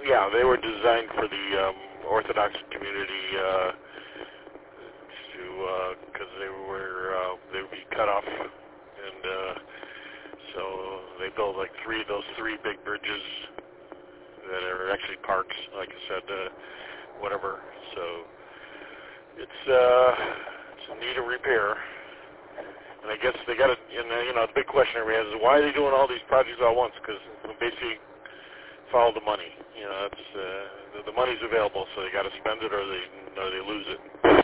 Yeah, they were designed for the Orthodox community because they would be cut off, and so they built like those three big bridges that are actually parks, like I said, whatever. So it's in need of repair. And I guess they got it. And the big question everybody has is why are they doing all these projects all at once? Because basically, follow the money. It's the money's available, so they got to spend it or they lose it.